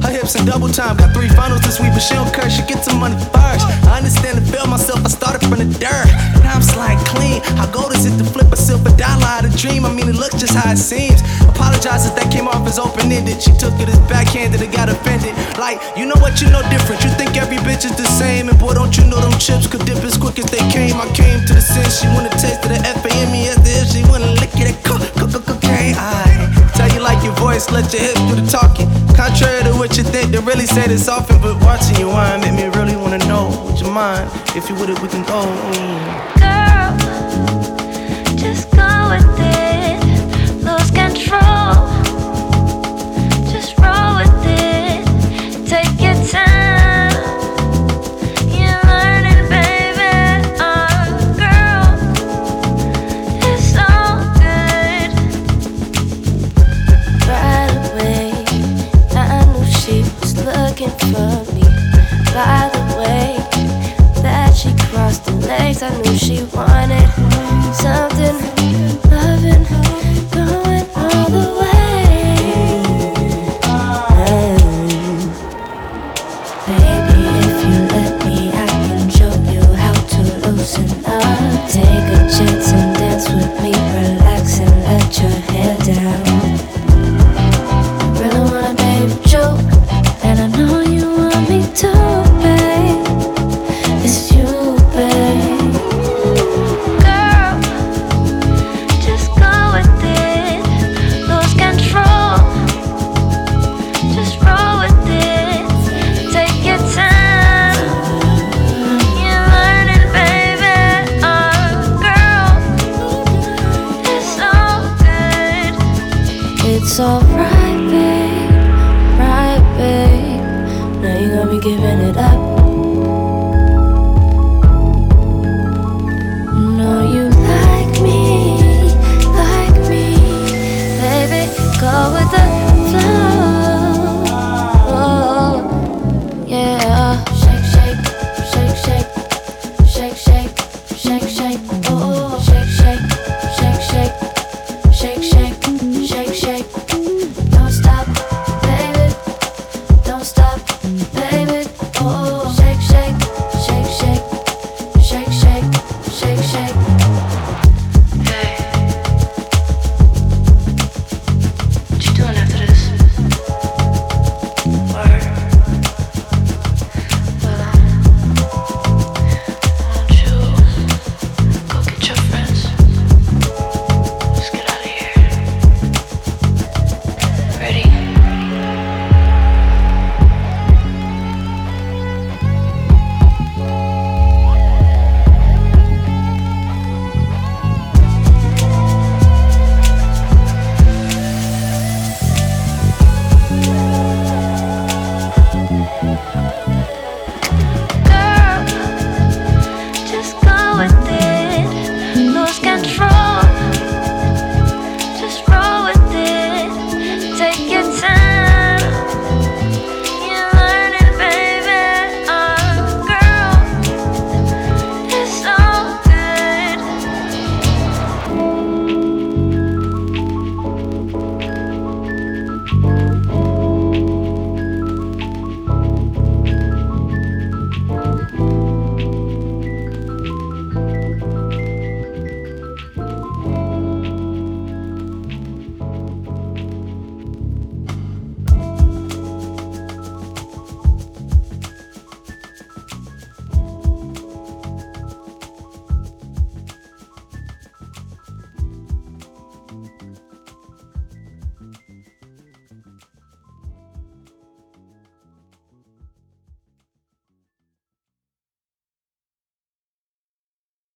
Her hips in double time, got 3 finals this week, but she don't curse, she gets some money first. I understand and feel myself, I started from the dirt. Now I'm sliding clean. How gold is it to flip a silver dollar out of dream? I mean, it looks just how it seems. Apologize if that came off as open-ended. She took it as backhanded and got offended. Like, you know what, you know different. You think every bitch is the same, and boy, don't you know them chips could dip as quick as they came. I came to the sense, she wanna taste of the FAME as if she wanna lick it at cocaine. I tell you like your voice, let your hips do the talking. Contrary to what you think, they really say this often, but watching you whine make me really wanna know. Would you mind? If you with it, we can go. Girl, just go with it, lose control. Just roll with it, take your time. You're learning, baby. Girl, it's all good. Right away, I knew she was looking for me. By the way that she crossed the legs, I knew she wanted something, loving, going all the way. Baby, if you let me, I can show you how to loosen up. Take a chance and dance with me, relax and let your hair down. I really wanna, baby, joke, and I know you want me to, babe. It's you, babe. Girl, just go with it, lose control. Just roll with it, take your time. You're learning, baby. Girl, it's all good. It's alright, babe, right, babe. Now you got me giving it up.